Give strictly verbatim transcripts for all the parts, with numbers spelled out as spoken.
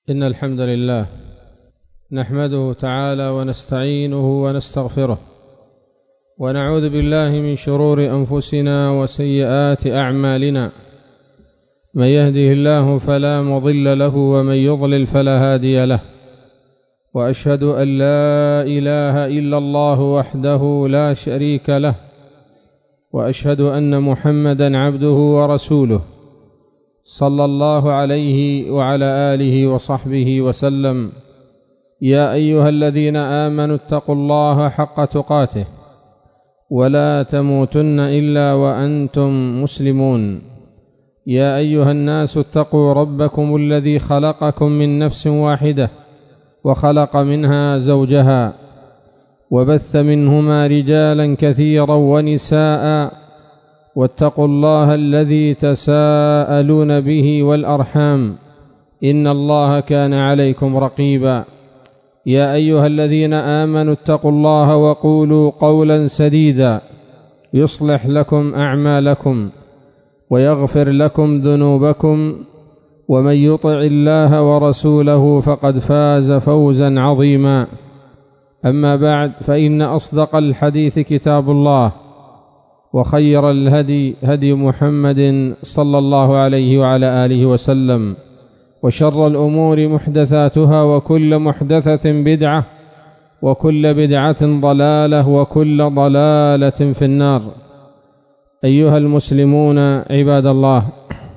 إن الحمد لله نحمده تعالى ونستعينه ونستغفره ونعوذ بالله من شرور أنفسنا وسيئات أعمالنا، من يهده الله فلا مضل له ومن يضلل فلا هادي له، وأشهد أن لا إله إلا الله وحده لا شريك له، وأشهد أن محمدًا عبده ورسوله صلى الله عليه وعلى آله وصحبه وسلم. يا أيها الذين آمنوا اتقوا الله حق تقاته ولا تموتن إلا وأنتم مسلمون. يا أيها الناس اتقوا ربكم الذي خلقكم من نفس واحدة وخلق منها زوجها وبث منهما رجالا كثيرا ونساء، واتقوا الله الذي تساءلون به والأرحام إن الله كان عليكم رقيبا. يا أيها الذين آمنوا اتقوا الله وقولوا قولا سديدا يصلح لكم أعمالكم ويغفر لكم ذنوبكم، ومن يطع الله ورسوله فقد فاز فوزا عظيما. أما بعد، فإن أصدق الحديث كتاب الله، وخير الهدي هدي محمد صلى الله عليه وعلى آله وسلم، وشر الأمور محدثاتها، وكل محدثة بدعة، وكل بدعة ضلالة، وكل ضلالة في النار. أيها المسلمون عباد الله،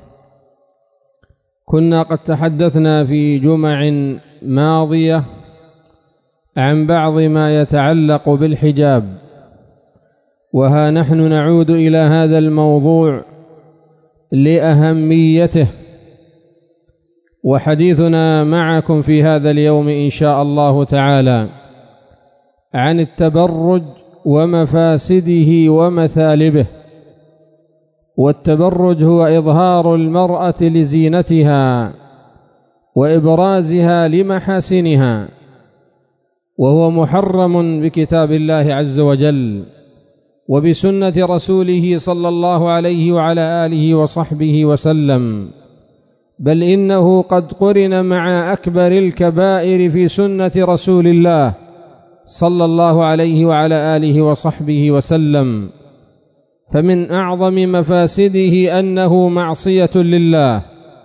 كنا قد تحدثنا في جمع ماضية عن بعض ما يتعلق بالحجاب، وها نحن نعود إلى هذا الموضوع لأهميته، وحديثنا معكم في هذا اليوم إن شاء الله تعالى عن التبرج ومفاسده ومثالبه. والتبرج هو إظهار المرأة لزينتها وإبرازها لمحاسنها، وهو محرم بكتاب الله عز وجل وبسنة رسوله صلى الله عليه وعلى آله وصحبه وسلم، بل إنه قد قرن مع أكبر الكبائر في سنة رسول الله صلى الله عليه وعلى آله وصحبه وسلم. فمن أعظم مفاسده أنه معصية لله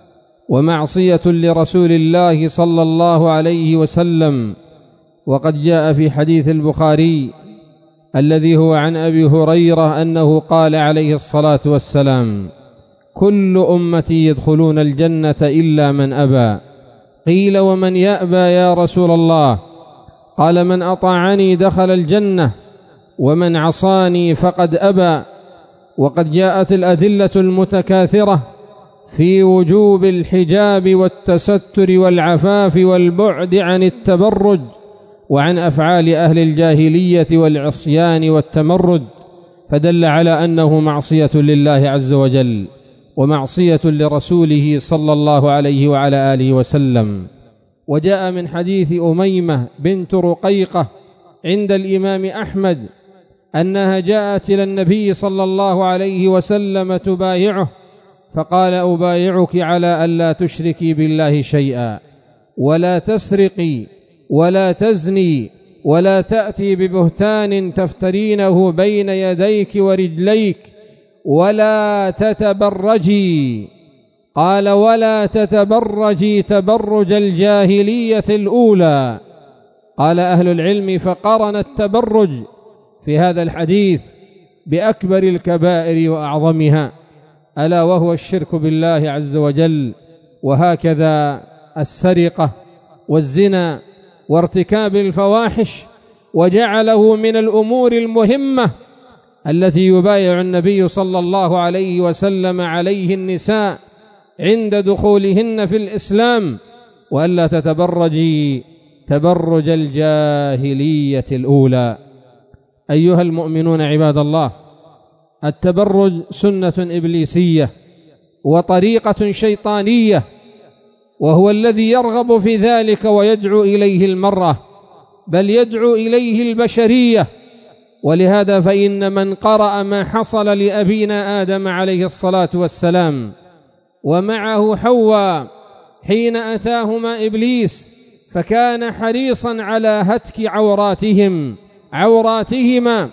ومعصية لرسول الله صلى الله عليه وسلم، وقد جاء في حديث البخاري الذي هو عن أبي هريرة أنه قال عليه الصلاة والسلام: كل أمتي يدخلون الجنة إلا من أبى. قيل: ومن يأبى يا رسول الله؟ قال: من أطاعني دخل الجنة، ومن عصاني فقد أبى. وقد جاءت الأدلة المتكاثرة في وجوب الحجاب والتستر والعفاف والبعد عن التبرج وعن أفعال أهل الجاهلية والعصيان والتمرد، فدل على أنه معصية لله عز وجل ومعصية لرسوله صلى الله عليه وعلى آله وسلم. وجاء من حديث أميمة بنت رقيقة عند الإمام أحمد أنها جاءت إلى النبي صلى الله عليه وسلم تبايعه، فقال: أبايعك على ألا تشركي بالله شيئا، ولا تسرقي، ولا تزني، ولا تأتي ببهتان تفترينه بين يديك ورجليك، ولا تتبرجي. قال: ولا تتبرجي تبرج الجاهلية الأولى. قال أهل العلم: فقرن التبرج في هذا الحديث بأكبر الكبائر وأعظمها، ألا وهو الشرك بالله عز وجل، وهكذا السرقة والزنا وارتكاب الفواحش، وجعله من الأمور المهمة التي يبايع النبي صلى الله عليه وسلم عليه النساء عند دخولهن في الإسلام، وألا تتبرجي تبرج الجاهلية الأولى. أيها المؤمنون عباد الله، التبرج سنة إبليسية وطريقة شيطانية، وهو الذي يرغب في ذلك ويدعو إليه المرأة، بل يدعو إليه البشرية. ولهذا فإن من قرأ ما حصل لأبينا آدم عليه الصلاة والسلام ومعه حواء حين أتاهما إبليس فكان حريصا على هتك عوراتهم عوراتهما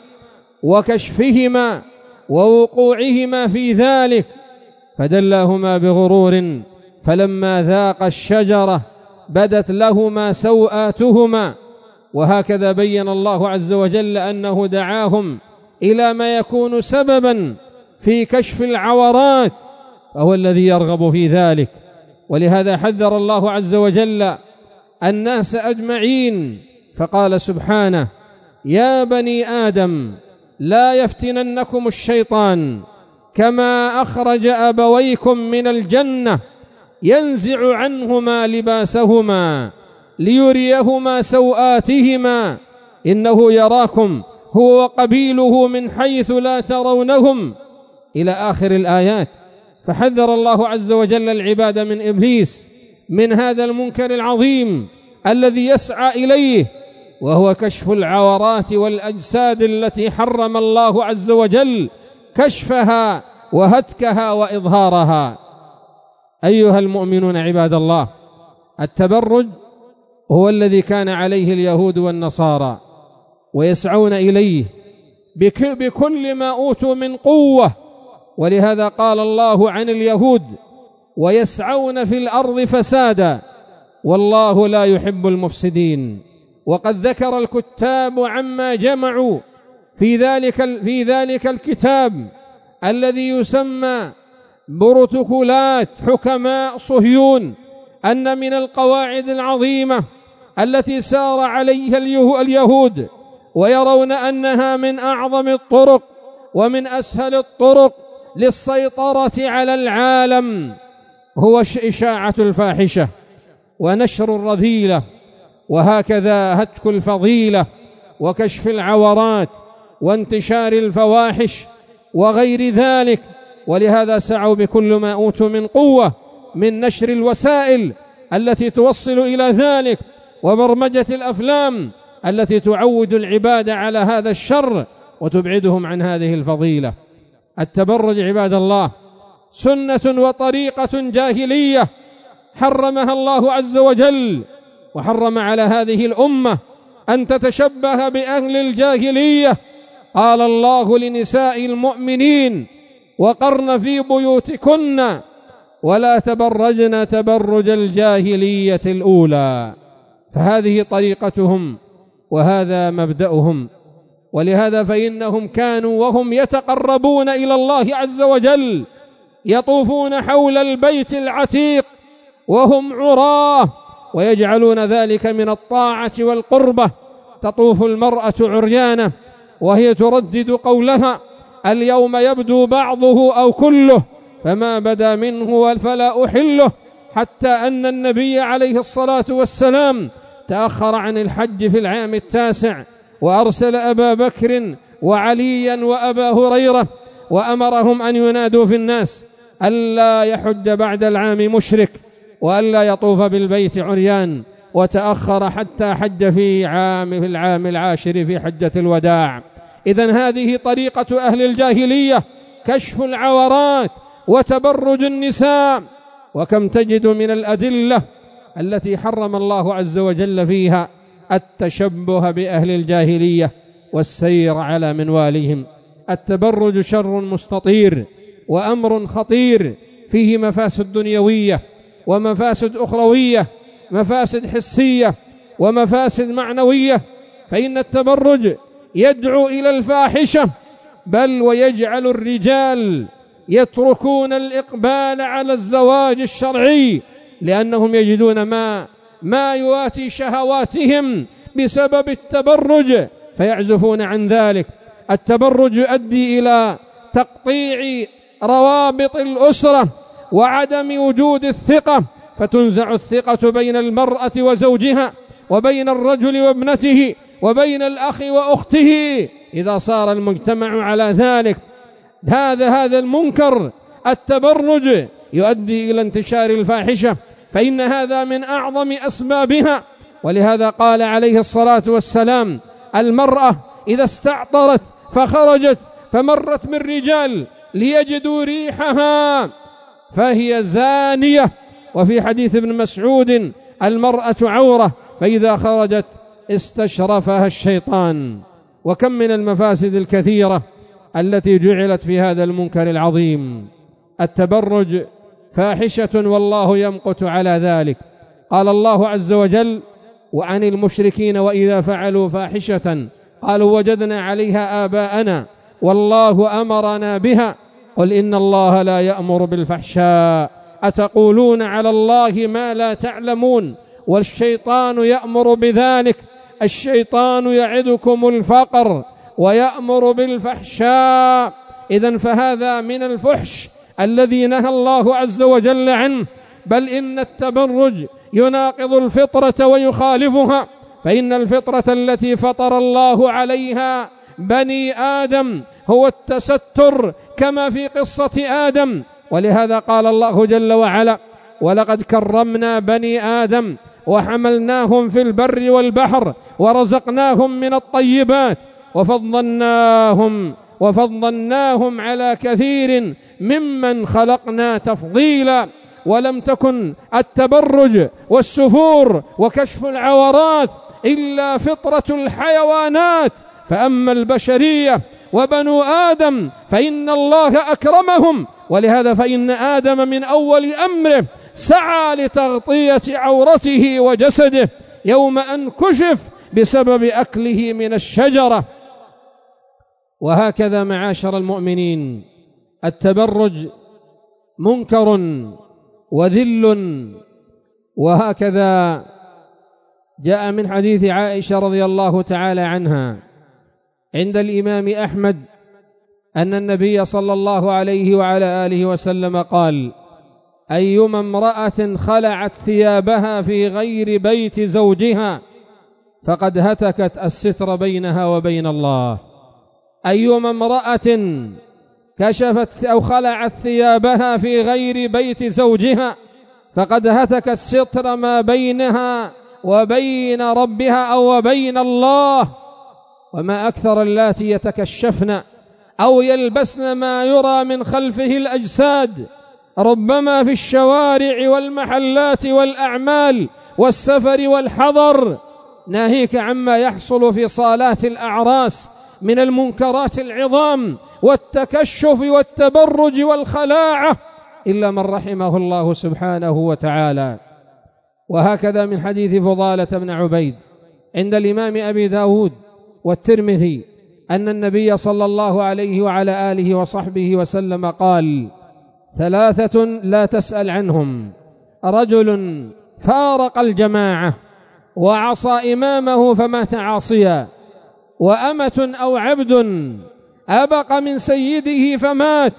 وكشفهما ووقوعهما في ذلك، فدلاهما بغرور، فلما ذاقا الشجرة بدت لهما سوآتهما. وهكذا بين الله عز وجل أنه دعاهم إلى ما يكون سببا في كشف العورات، فهو الذي يرغب في ذلك. ولهذا حذر الله عز وجل الناس أجمعين فقال سبحانه: يا بني آدم لا يفتننكم الشيطان كما أخرج أبويكم من الجنة ينزع عنهما لباسهما ليريهما سوآتهما إنه يراكم هو وقبيله من حيث لا ترونهم، إلى آخر الآيات. فحذر الله عز وجل العباد من إبليس من هذا المنكر العظيم الذي يسعى إليه، وهو كشف العورات والأجساد التي حرم الله عز وجل كشفها وهتكها وإظهارها. أيها المؤمنون عباد الله، التبرج هو الذي كان عليه اليهود والنصارى، ويسعون إليه بكل ما أوتوا من قوة. ولهذا قال الله عن اليهود: ويسعون في الأرض فسادا والله لا يحب المفسدين. وقد ذكر الكتاب عما جمعوا في ذلك في ذلك الكتاب الذي يسمى بروتوكولات حكماء صهيون أن من القواعد العظيمة التي سار عليها اليهود ويرون أنها من أعظم الطرق ومن أسهل الطرق للسيطرة على العالم هو إشاعة الفاحشة ونشر الرذيلة، وهكذا هتك الفضيلة وكشف العورات وانتشار الفواحش وغير ذلك. ولهذا سعوا بكل ما أوتوا من قوة من نشر الوسائل التي توصل إلى ذلك، وبرمجة الأفلام التي تعود العباد على هذا الشر وتبعدهم عن هذه الفضيلة. التبرج عباد الله سنة وطريقة جاهلية حرمها الله عز وجل، وحرم على هذه الأمة أن تتشبه بأهل الجاهلية. قال الله لنساء المؤمنين: وقرن في بيوتكن ولا تبرجن تبرج الجاهلية الأولى. فهذه طريقتهم وهذا مبدأهم. ولهذا فإنهم كانوا وهم يتقربون إلى الله عز وجل يطوفون حول البيت العتيق وهم عراه، ويجعلون ذلك من الطاعة والقربة. تطوف المرأة عريانة وهي تردد قولها: اليوم يبدو بعضه أو كله، فما بدا منه فلا أحله. حتى أن النبي عليه الصلاة والسلام تأخر عن الحج في العام التاسع، وأرسل أبا بكر وعليا وأبا هريرة وأمرهم أن ينادوا في الناس ألا يحج بعد العام مشرك وألا يطوف بالبيت عريان، وتأخر حتى حج في عام في العام العاشر في حجة الوداع. إذن هذه طريقة أهل الجاهلية، كشف العورات وتبرج النساء. وكم تجد من الأدلة التي حرم الله عز وجل فيها التشبه بأهل الجاهلية والسير على منوالهم. التبرج شر مستطير وأمر خطير فيه مفاسد دنيوية ومفاسد أخروية، مفاسد حسية ومفاسد معنوية. فإن التبرج يدعو إلى الفاحشة، بل ويجعل الرجال يتركون الإقبال على الزواج الشرعي، لأنهم يجدون ما ما يواتي شهواتهم بسبب التبرج فيعزفون عن ذلك. التبرج يؤدي إلى تقطيع روابط الأسرة وعدم وجود الثقة، فتنزع الثقة بين المرأة وزوجها وبين الرجل وابنته وبين الأخ وأخته إذا صار المجتمع على ذلك. هذا هذا المنكر التبرج يؤدي إلى انتشار الفاحشة، فإن هذا من أعظم أسبابها. ولهذا قال عليه الصلاة والسلام: المرأة إذا استعطرت فخرجت فمرت من رجال ليجدوا ريحها فهي زانية. وفي حديث ابن مسعود المرأة عورة فإذا خرجت استشرفها الشيطان. وكم من المفاسد الكثيرة التي جعلت في هذا المنكر العظيم. التبرج فاحشة والله يمقت على ذلك. قال الله عز وجل وعن المشركين وإذا فعلوا فاحشة قالوا وجدنا عليها آباءنا والله أمرنا بها قل إن الله لا يأمر بالفحشاء أتقولون على الله ما لا تعلمون والشيطان يأمر بذلك الشيطان يعدكم الفقر ويأمر بالفحشاء. إذن فهذا من الفحش الذي نهى الله عز وجل عنه. بل إن التبرج يناقض الفطرة ويخالفها، فإن الفطرة التي فطر الله عليها بني آدم هو التستر كما في قصة آدم. ولهذا قال الله جل وعلا ولقد كرمنا بني آدم وحملناهم في البر والبحر ورزقناهم من الطيبات وفضلناهم وفضلناهم على كثير ممن خلقنا تفضيلا. ولم تكن التبرج والسفور وكشف العورات إلا فطرة الحيوانات، فأما البشرية وبنو آدم فإن الله أكرمهم. ولهذا فإن آدم من أول أمره سعى لتغطية عورته وجسده يوم أن كشف بسبب أكله من الشجرة. وهكذا معاشر المؤمنين التبرج منكر وذل. وهكذا جاء من حديث عائشة رضي الله تعالى عنها عند الإمام أحمد أن النبي صلى الله عليه وعلى آله وسلم قال أيما امرأة خلعت ثيابها في غير بيت زوجها فقد هتكت الستر بينها وبين الله. أيما امرأة كشفت أو خلعت ثيابها في غير بيت زوجها فقد هتك الستر ما بينها وبين ربها أو وبين الله. وما أكثر اللاتي يتكشفن أو يلبسن ما يرى من خلفه الأجساد ربما في الشوارع والمحلات والأعمال والسفر والحضر، ناهيك عما يحصل في صالات الأعراس من المنكرات العظام والتكشف والتبرج والخلاعة إلا من رحمه الله سبحانه وتعالى. وهكذا من حديث فضالة بن عبيد عند الإمام أبي داود والترمذي أن النبي صلى الله عليه وعلى آله وصحبه وسلم قال ثلاثة لا تسأل عنهم: رجل فارق الجماعة وعصى إمامه فمات عاصيا، وأمة أو عبد أبق من سيده فمات،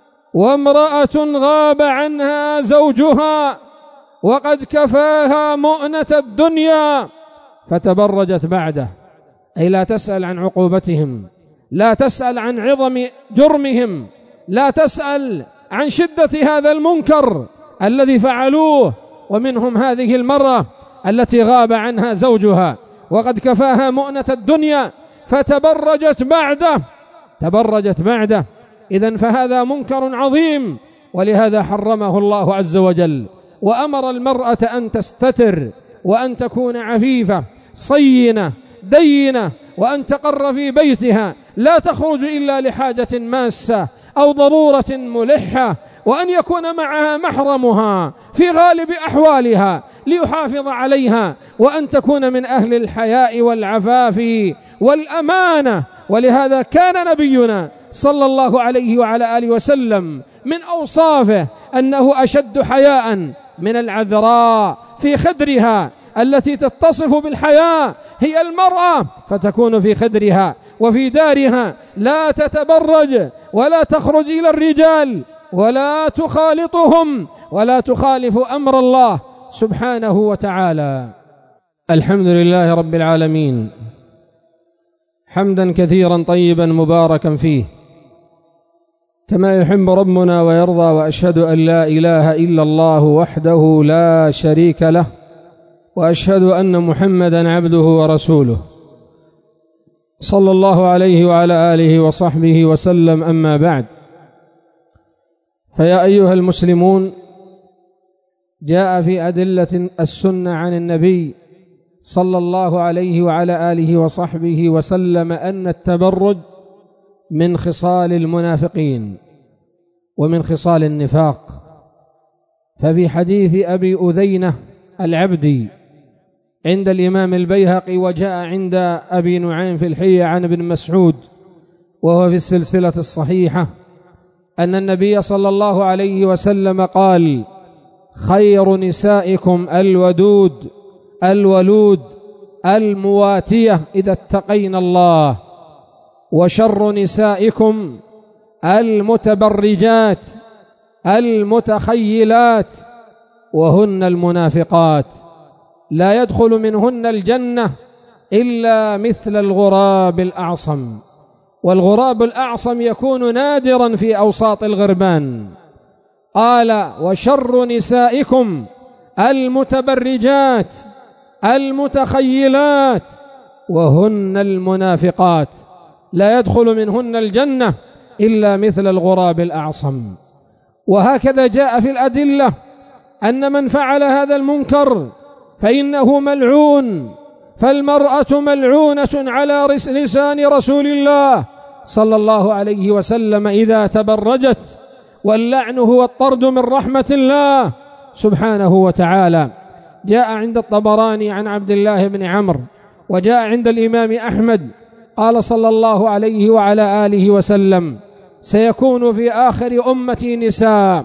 وامرأة غاب عنها زوجها وقد كفاها مؤنة الدنيا فتبرجت بعده. أي لا تسأل عن عقوبتهم، لا تسأل عن عظم جرمهم، لا تسأل عن شدة هذا المنكر الذي فعلوه. ومنهم هذه المرأة التي غاب عنها زوجها وقد كفاها مؤنة الدنيا فتبرجت بعده تبرجت بعده إذن فهذا منكر عظيم، ولهذا حرمه الله عز وجل، وأمر المرأة أن تستتر وأن تكون عفيفة صينة دينة، وأن تقر في بيتها لا تخرج إلا لحاجة ماسة أو ضرورة ملحة، وأن يكون معها محرمها في غالب أحوالها ليحافظ عليها، وأن تكون من أهل الحياء والعفاف والأمانة. ولهذا كان نبينا صلى الله عليه وعلى آله وسلم من أوصافه أنه أشد حياء من العذراء في خدرها التي تتصف بالحياء هي المرأة، فتكون في خدرها وفي دارها لا تتبرج ولا تخرج إلى الرجال ولا تخالطهم ولا تخالف أمر الله سبحانه وتعالى. الحمد لله رب العالمين، حمدا كثيرا طيبا مباركا فيه كما يحب ربنا ويرضى، وأشهد أن لا إله إلا الله وحده لا شريك له، وأشهد أن محمدا عبده ورسوله صلى الله عليه وعلى آله وصحبه وسلم. أما بعد، فيا أيها المسلمون، جاء في أدلة السنة عن النبي صلى الله عليه وعلى آله وصحبه وسلم أن التبرج من خصال المنافقين ومن خصال النفاق. ففي حديث أبي أذينة العبدي عند الإمام البيهقي وجاء عند أبي نعيم في الحلية عن ابن مسعود وهو في السلسلة الصحيحة أن النبي صلى الله عليه وسلم قال: خير نسائكم الودود الولود المواتية إذا اتقين الله، وشر نسائكم المتبرجات المتخيلات وهن المنافقات، لا يدخل منهن الجنة إلا مثل الغراب الأعصم. والغراب الأعصم يكون نادرا في أوساط الغربان. قال: وشر نسائكم المتبرجات المتخيلات وهن المنافقات، لا يدخل منهن الجنة إلا مثل الغراب الأعصم. وهكذا جاء في الأدلة أن من فعل هذا المنكر فإنه ملعون، فالمرأة ملعونة على لسان رسول الله صلى الله عليه وسلم إذا تبرجت، واللعن هو الطرد من رحمة الله سبحانه وتعالى. جاء عند الطبراني عن عبد الله بن عمرو وجاء عند الإمام أحمد قال صلى الله عليه وعلى آله وسلم: سيكون في آخر أمتي نساء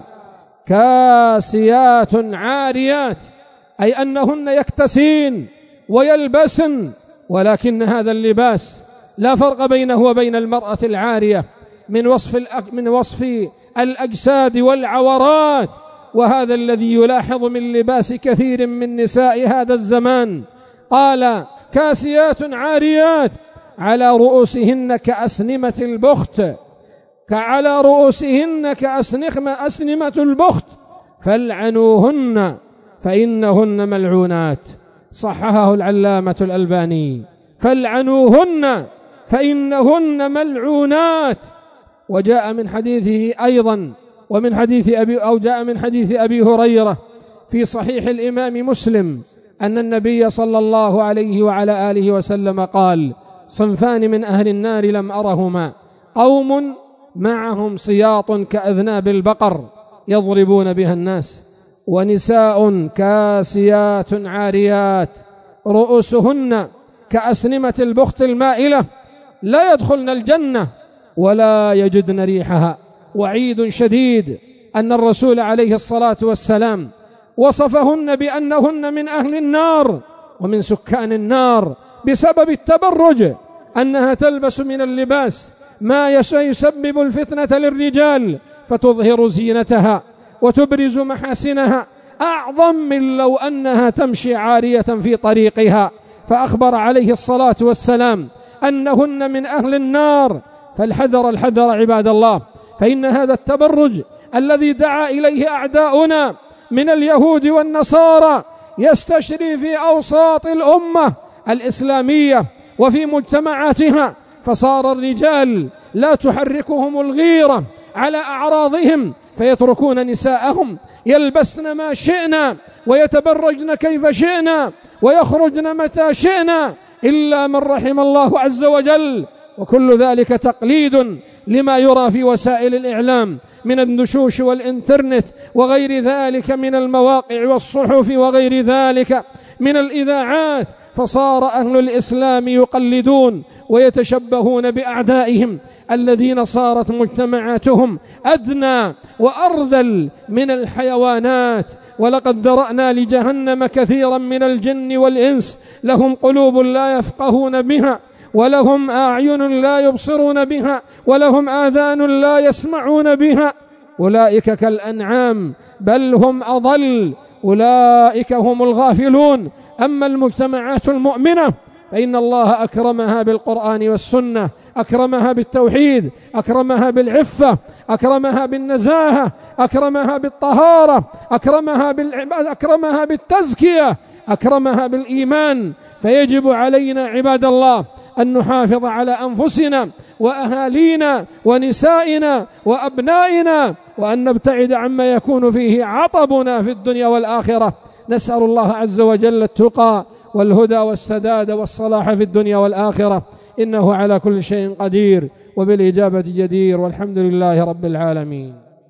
كاسيات عاريات، أي أنهن يكتسين ويلبسن، ولكن هذا اللباس لا فرق بينه وبين المرأة العارية من وصف من وصف الأجساد والعورات. وهذا الذي يلاحظ من لباس كثير من نساء هذا الزمان. قال: كاسيات عاريات على رؤوسهن كأسنمة البخت، كعلى رؤوسهن كأسنمة البخت فالعنوهن فإنهن ملعونات. صححه العلامة الألباني: فالعنوهن فإنهن ملعونات. وجاء من حديثه أيضا ومن حديث أبي أو جاء من حديث أبي هريرة في صحيح الإمام مسلم أن النبي صلى الله عليه وعلى آله وسلم قال: صنفان من أهل النار لم أرهما، قوم معهم سياط كأذناب البقر يضربون بها الناس، ونساء كاسيات عاريات رؤوسهن كأسنمة البخت المائلة لا يدخلن الجنة ولا يجدن ريحها. وعيد شديد أن الرسول عليه الصلاة والسلام وصفهن بأنهن من أهل النار ومن سكان النار بسبب التبرج، أنها تلبس من اللباس ما يسبب الفتنة للرجال فتظهر زينتها وتبرز محاسنها أعظم من لو أنها تمشي عارية في طريقها. فأخبر عليه الصلاة والسلام أنهن من أهل النار. فالحذر الحذر عباد الله، فإن هذا التبرج الذي دعا إليه أعداؤنا من اليهود والنصارى يستشري في أوساط الأمة الإسلامية وفي مجتمعاتها، فصار الرجال لا تحركهم الغيرة على أعراضهم فيتركون نساءهم يلبسن ما شئنا ويتبرجن كيف شئنا ويخرجن متى شئنا إلا من رحم الله عز وجل. وكل ذلك تقليد لما يرى في وسائل الإعلام من النشوش والإنترنت وغير ذلك من المواقع والصحف وغير ذلك من الإذاعات. فصار أهل الإسلام يقلدون ويتشبهون بأعدائهم الذين صارت مجتمعاتهم أدنى وأرذل من الحيوانات. ولقد ذرأنا لجهنم كثيرا من الجن والإنس لهم قلوب لا يفقهون بها ولهم أعين لا يبصرون بها ولهم آذان لا يسمعون بها، أولئك كالأنعام بل هم أضل، أولئك هم الغافلون. أما المجتمعات المؤمنة فإن الله أكرمها بالقرآن والسنة، أكرمها بالتوحيد، أكرمها بالعفة، أكرمها بالنزاهة، أكرمها بالطهارة، أكرمها, أكرمها بالتزكية، أكرمها بالإيمان. فيجب علينا عباد الله أن نحافظ على أنفسنا وأهالينا ونسائنا وأبنائنا، وأن نبتعد عما يكون فيه عطبنا في الدنيا والآخرة. نسأل الله عز وجل التقى والهدى والسداد والصلاح في الدنيا والآخرة، إنه على كل شيء قدير وبالإجابة جدير، والحمد لله رب العالمين.